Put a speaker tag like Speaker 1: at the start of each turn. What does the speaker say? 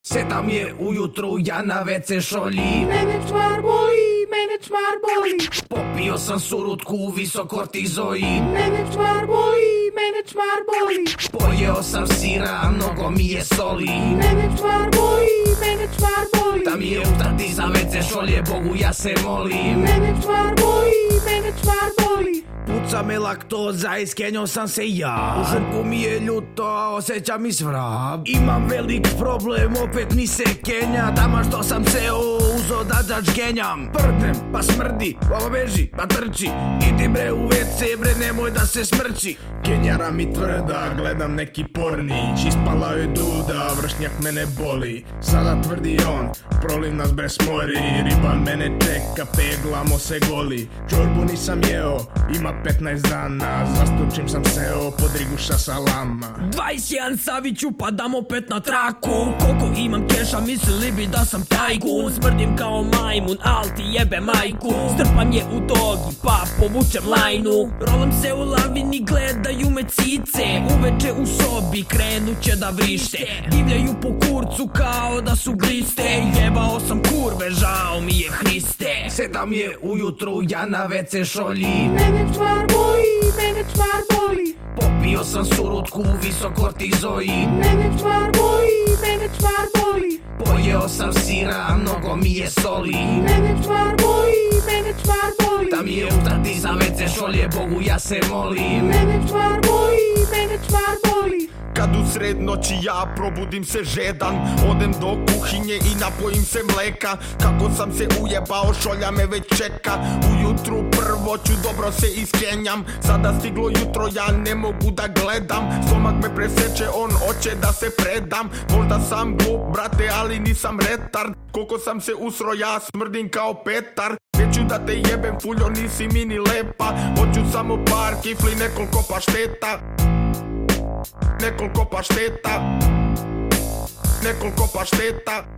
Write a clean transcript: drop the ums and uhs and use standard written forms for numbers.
Speaker 1: 7 je ujutru, ja na WC šolji.
Speaker 2: Mene čmar boli.
Speaker 1: Popio sam surutku, visok kortizoid.
Speaker 2: Mene čmar boli.
Speaker 1: Pojeo sam sira, mnogo mi je soli.
Speaker 2: Mene čmar boli.
Speaker 1: Da mi je utrati za WC šolje, Bogu ja se molim.
Speaker 2: Mene čmar boli.
Speaker 1: Puca me laktoza, iskenjao sam se ja. U žurku mi je ljuto, a osjećam i svrab. Imam velik problem, opet mi se kenja. Tamo što sam seo, uzo da genjam. Prdnem, pa smrdi, ovo beži, pa trči. Idi bre u WC, bre nemoj da se smrči.
Speaker 3: Kenjara mi tvrda, gledam neki pornić. Ispala je duda, vršnjak mene boli. Sada tvrdi on, prolim nas bez mori. Riba mene čeka, peglamo se goli. Čorbu nisam jeo, ima 15 dana. Zastučim sam seo, pod riguša salama.
Speaker 4: 21 Saviću, pa dam opet na traku. Koliko imam keša, mislili bi da sam tajkun. Smrdim kao majmun, al ti jebe majku. Strpam je u dogi, pa povučem lajnu. Rolam se u lavini, gledaju me cice. Uveče u sobi, krenuće da vrište. Divljaju po kurcu kao da su gliste. Jebao sam kurve, žao mi je Hriste.
Speaker 1: 7 je ujutru, ja na WC šolji.
Speaker 2: Mene čmar boli.
Speaker 1: Popio sam surutku, visok kortizoid.
Speaker 2: Mene čmar boli.
Speaker 1: Pojeo sam sira, mnogo mi je soli.
Speaker 2: Mene čmar boli.
Speaker 1: Da mi je utrati za WC šolje, Bogu ja se molim.
Speaker 2: Mene čmar boli.
Speaker 5: Kad u sred noći ja probudim se žedan, odem do kuhinje i napojim se mleka. Kako sam se ujebao, šolja me već čeka. Ujutru prvo ću dobro se iskenjam. Sada stiglo jutro, ja ne mogu da gledam. Stomak me preseče, on hoće da se predam. Možda sam glup, brate, ali nisam retard. Koliko sam se usro, ja smrdim kao Petar. Neću da te jebem, fuljo, nisi mi ni lepa. Hoću samo par kifli, nekoliko pašteta.